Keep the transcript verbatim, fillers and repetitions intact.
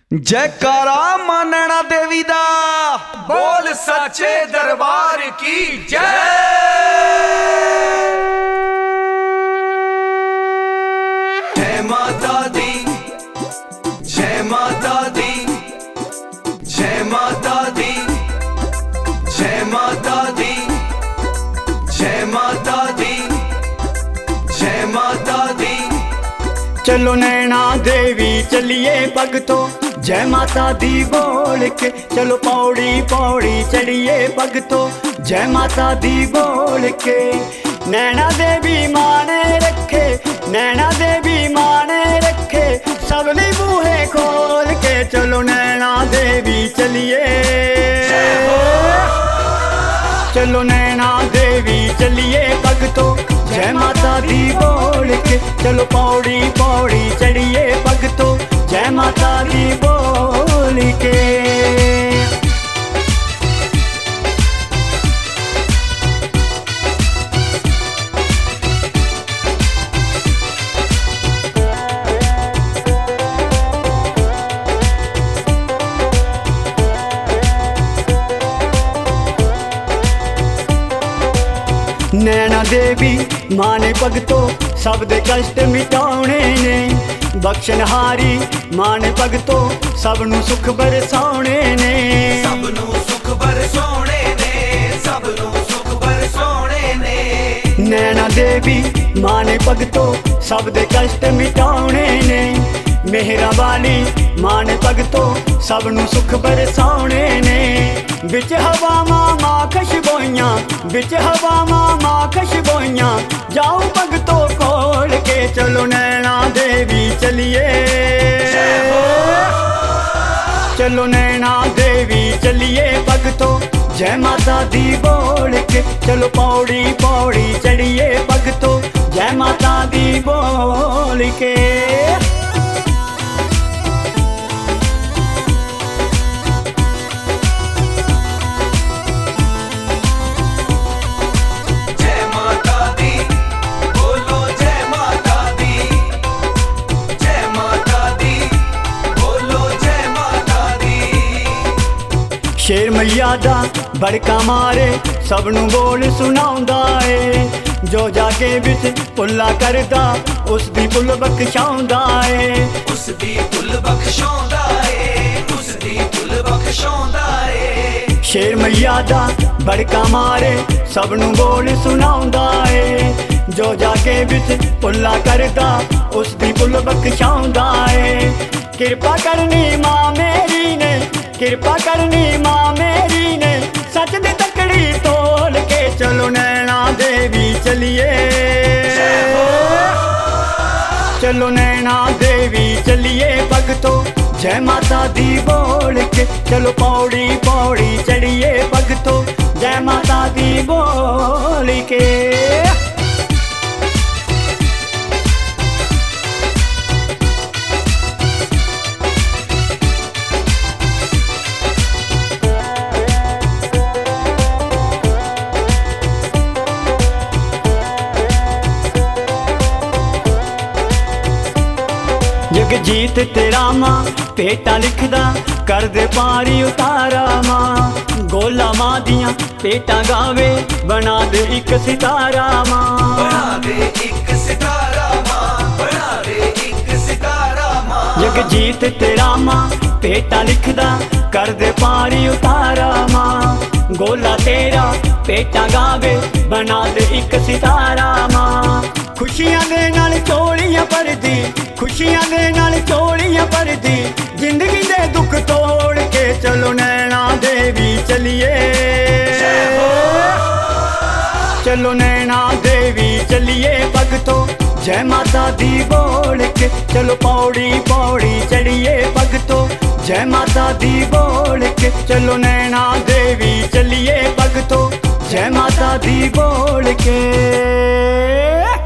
जयकारा मां नैना देवी दा, बोल सच्चे दरबार की जय। जय माता दी, जय माता दी, जय माता दी, जय माता दी, जय माता दी, जय माता दी। चलो नैना देवी चलिए भगतो, जय माता दी बोल के चलो पौड़ी पौड़ी चढ़िए भगतो, जय माता दी बोल के। नैना देवी माने रखे, नैना देवी माने रखे, सब ली बूहे खोल के चलो नैना देवी चलिए। चलो नैना देवी चलिए भगतो, जय माता दी बोल के चलो पौड़ी पौड़ी चढ़िए भगतो, जय माता दी बोल के। नैना देवी माने भगतो सब दे कष्ट मिटाने ने, बख्शनहारी माने भगतो सब नू सुख बरसाने ने। सब नू सुख बरसाने ने, सब नू सुख बरसाने ने। नैना देवी माने भगतो सब दे कष्ट मिटाने ने, मेहरा वाली माने भगतो सब नू सुख बरसाने ने। बिच हवा मामा खुशबोइयां, बिच हवा मामा खुशबोइयां, जाओ भगतो खोल के चलो नैना देवी चलिए। चलो नैना देवी चलिए भगतो, जय माता दी बोल के चलो पौड़ी पौड़ी चढ़िए भगतो, जय माता दी बोल के। शेर मैया दा बड़का मारे सब नू बोल सुनाउंदा ए, जो जाके बिच पुल्ला करदा उस दी पुल बख्शाउंदा ए। उस दी पुल बख्शाउंदा ए, उस दी पुल बख्शाउंदा ए। शेर मैया दा बड़का मारे सब नू बोल सुनाउंदा ए, जो जाके बिच पुल्ला करदा उस दी पुल बख्शाउंदा ए। किरपा करनी मां मेरी ने, किरपा करनी मां मेरी ने, सच दी तकड़ी तोल के चलो नैना देवी चलिए। चलो नैना देवी चलिए भगतो, जय माता दी बोल के चलो पौड़ी पौड़ी चढ़िए भगतो, जय माता दी बोल के। जगजीत तेरा मां पेटा लिखदा कर दे पारी उतारा मां, गोला मां दियां पेटा गावे बना दे एक सितारा मां। बना दे एक सितारा मां, बना दे एक सितारा मां। जगजीत तेरा मां पेटा लिखदा कर दे पारी उतारा मां, गोला तेरा पेटा गावे बना दे एक सितारा मां। खुशियां दे नाल चोलियां भरदी, खुशियां दे नाल चोलियां भरदी, जिंदगी दे दुख तोड़ के चलो नैना देवी चलिए। चलो नैना देवी चलिए भगतो, जय माता दी बोल के चलो पौड़ी पौड़ी चढ़िए भगतो, जय माता दी बोल के चलो नैना देवी चलिए भगतो, जय माता दी बोल के।